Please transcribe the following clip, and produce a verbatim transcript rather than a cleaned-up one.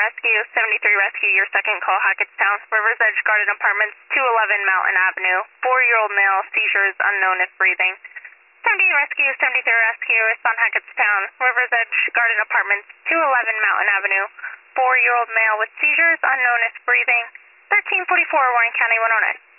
Rescue, seventy-three Rescue, your second call, Hackettstown, Rivers Edge Garden Apartments, two eleven Mountain Avenue, four-year-old male, seizures unknown if breathing. seventy-eight Rescue, seventy-three Rescue, respond Hackettstown, Rivers Edge Garden Apartments, two eleven Mountain Avenue, four-year-old male with seizures unknown if breathing, thirteen forty-four Warren County one oh nine.